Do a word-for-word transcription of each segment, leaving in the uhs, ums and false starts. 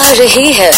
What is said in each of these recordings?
आ रही है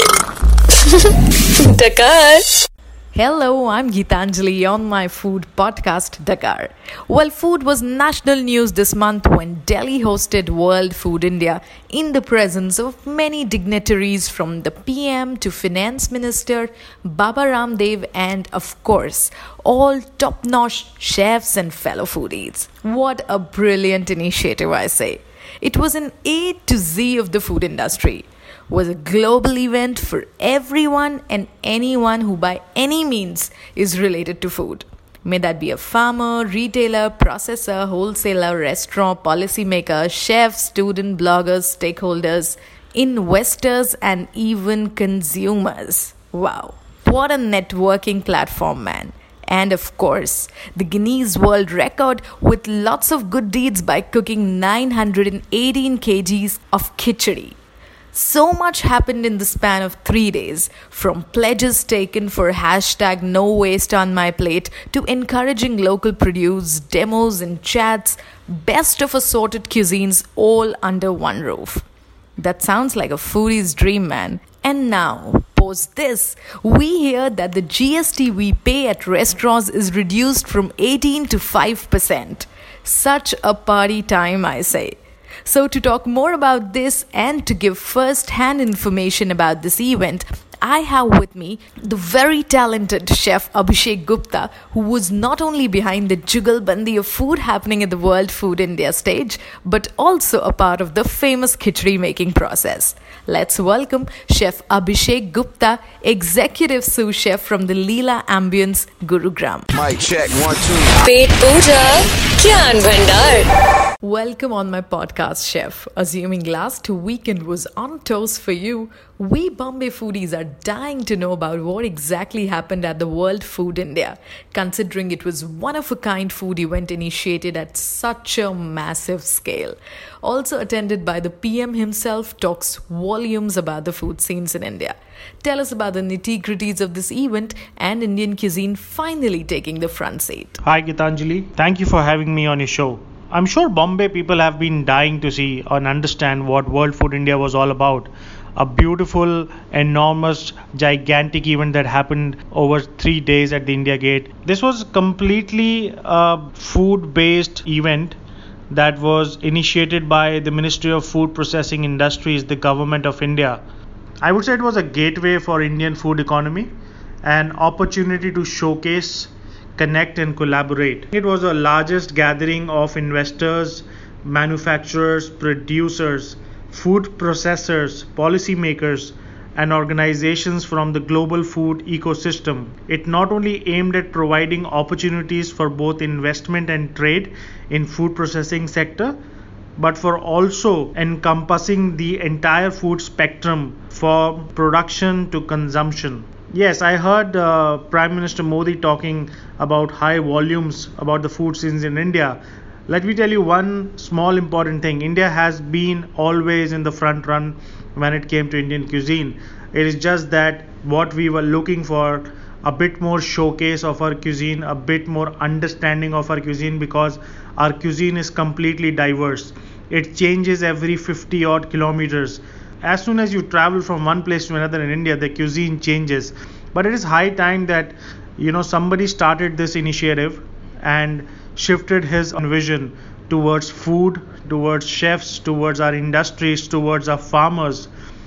डकार. Hello, I'm Geetanjali on my food podcast Dakar. Well, food was national news this month when Delhi hosted World Food India in the presence of many dignitaries from the P M to Finance Minister Baba Ramdev and of course all top-notch chefs and fellow foodies. What a brilliant initiative, I say. It was an A to Z of the food industry. Was a global event for everyone and anyone who by any means is related to food. May that be a farmer, retailer, processor, wholesaler, restaurant, policymaker, chef, student, bloggers, stakeholders, investors and even consumers. Wow, what a networking platform, man. And of course, the Guinness World Record with lots of good deeds by cooking nine hundred eighteen kilograms of khichdi. So much happened in the span of three days, from pledges taken for hashtag no waste on my plate to encouraging local produce, demos and chats, best of assorted cuisines all under one roof. That sounds like a foodie's dream, man. And now, post this, we hear that the G S T we pay at restaurants is reduced from eighteen to five percent. Such a party time, I say. So to talk more about this and to give first-hand information about this event, I have with me the very talented chef Abhishek Gupta, who was not only behind the jugalbandi of food happening at the World Food India stage, but also a part of the famous khichdi making process. Let's welcome Chef Abhishek Gupta, Executive Sous Chef from the Leela Ambience, Gurugram. Mic check, one, two. पेट पूजा ज्ञान भंडार. Welcome on my podcast, Chef. Assuming last weekend was on toast for you, we Bombay foodies are dying to know about what exactly happened at the World Food India, considering it was one-of-a-kind food event initiated at such a massive scale. Also attended by the P M himself, talks volumes about the food scenes in India. Tell us about the nitty-gritties of this event and Indian cuisine finally taking the front seat. Hi Geetanjali, thank you for having me on your show. I'm sure Bombay people have been dying to see and understand what World Food India was all about. A beautiful, enormous, gigantic event that happened over three days at the India Gate. This was completely a food-based event that was initiated by the Ministry of Food Processing Industries, the Government of India. I would say it was a gateway for Indian food economy, an opportunity to showcase, connect and collaborate. It was the largest gathering of investors, manufacturers, producers, food processors, policymakers and organizations from the global food ecosystem. It not only aimed at providing opportunities for both investment and trade in food processing sector, but for also encompassing the entire food spectrum from production to consumption. Yes, I heard uh, Prime Minister Modi talking about high volumes about the food scenes in India. Let me tell you one small important thing. India has been always in the front run when it came to Indian cuisine. It is just that what we were looking for, a bit more showcase of our cuisine, a bit more understanding of our cuisine, because our cuisine is completely diverse. It changes every fifty odd kilometers. As soon as you travel from one place to another in India, the cuisine changes. But it is high time that, you know, somebody started this initiative and shifted his vision towards food, towards chefs, towards our industries, towards our farmers.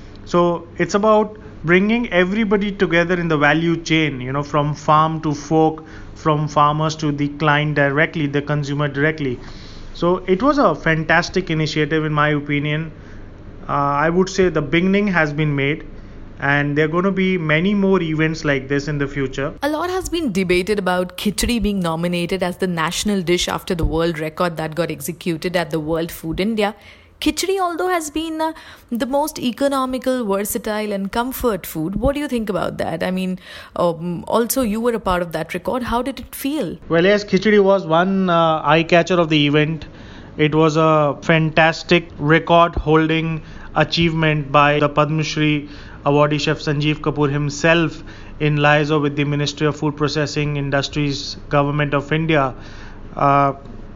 So it's about bringing everybody together in the value chain, you know, from farm to fork, from farmers to the client directly, the consumer directly. So it was a fantastic initiative in my opinion. Uh, I would say the beginning has been made, and there are going to be many more events like this in the future. A lot has been debated about khichdi being nominated as the national dish after the world record that got executed at the World Food India. Khichdi, although, has been uh, the most economical, versatile and comfort food. What do you think about that? I mean, um, also you were a part of that record. How did it feel? Well, yes, khichdi was one uh, eye-catcher of the event. It was a fantastic record-holding achievement by the Padma Shri awardee chef Sanjeev Kapoor himself in liaison with the Ministry of Food Processing Industries, Government of India. Uh,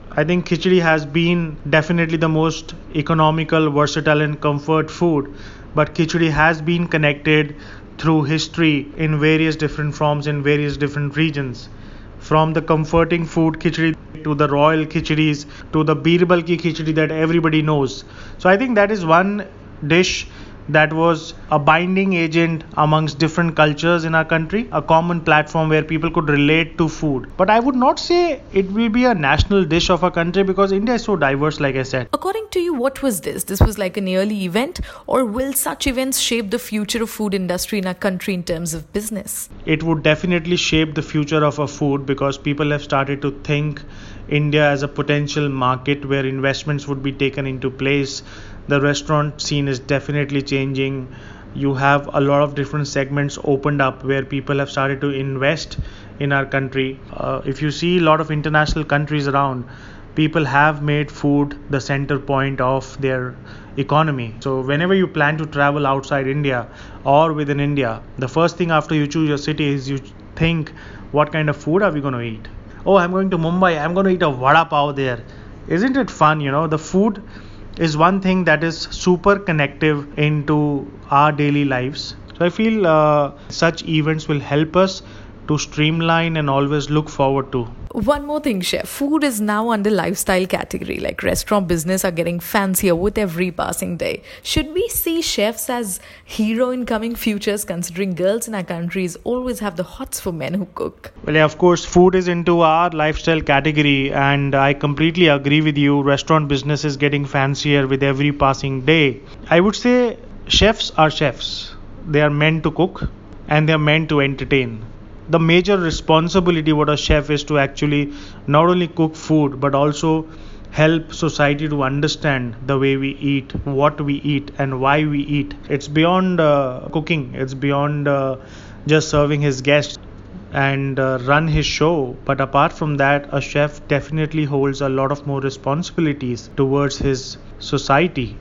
I think khichdi has been definitely the most economical, versatile and comfort food, but khichdi has been connected through history in various different forms in various different regions. From the comforting food khichdi to the royal khichdis to the birbal ki khichdi that everybody knows. So I think that is one dish that was a binding agent amongst different cultures in our country, a common platform where people could relate to food. But I would not say it will be a national dish of a country because India is so diverse, like I said. According to you, what was this? This was like an yearly event, or will such events shape the future of food industry in our country in terms of business? It would definitely shape the future of our food because people have started to think India as a potential market where investments would be taken into place. The restaurant scene is definitely changing. You have a lot of different segments opened up where people have started to invest in our country. Uh, if you see a lot of international countries around, people have made food the center point of their economy. So whenever you plan to travel outside India or within India, the first thing after you choose your city is you think, what kind of food are we going to eat? Oh, I'm going to Mumbai, I'm going to eat a vada pav there. Isn't it fun? You know, the food is one thing that is super connective into our daily lives. So I feel uh, such events will help us to streamline and always look forward to. One more thing, chef. Food is now under lifestyle category. Like restaurant business are getting fancier with every passing day. Should we see chefs as hero in coming futures, considering girls in our countries always have the hots for men who cook? Well, yeah, of course, food is into our lifestyle category, and I completely agree with you. Restaurant business is getting fancier with every passing day. I would say chefs are chefs. They are meant to cook and they are meant to entertain. The major responsibility what a chef is to actually not only cook food but also help society to understand the way we eat, what we eat and why we eat. It's beyond uh, cooking, it's beyond uh, just serving his guests and uh, run his show. But apart from that, a chef definitely holds a lot of more responsibilities towards his society.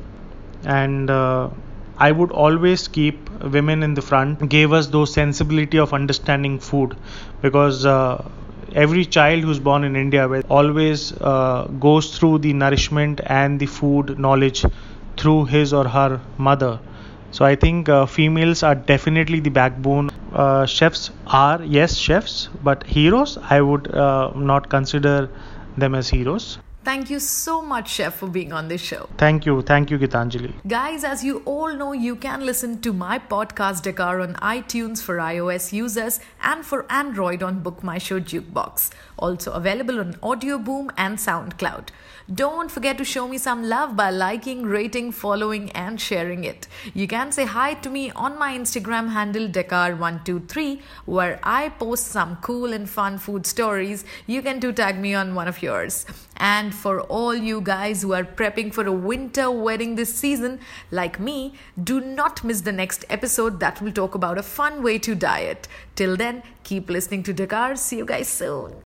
And uh, I would always keep women in the front, gave us those sensibility of understanding food, because uh, every child who's born in India always uh, goes through the nourishment and the food knowledge through his or her mother. So I think uh, females are definitely the backbone. Uh, chefs are, yes, chefs, but heroes, I would uh, not consider them as heroes. Thank you so much, Chef, for being on this show. Thank you. Thank you, Gitanjali. Guys, as you all know, you can listen to my podcast Dakar on iTunes for iOS users and for Android on Book My Show Jukebox. Also available on Audio Boom and SoundCloud. Don't forget to show me some love by liking, rating, following and sharing it. You can say hi to me on my Instagram handle Dakar one two three, where I post some cool and fun food stories. You can do tag me on one of yours. And for all you guys who are prepping for a winter wedding this season, like me, do not miss the next episode that will talk about a fun way to diet. Till then, keep listening to Dakar. See you guys soon.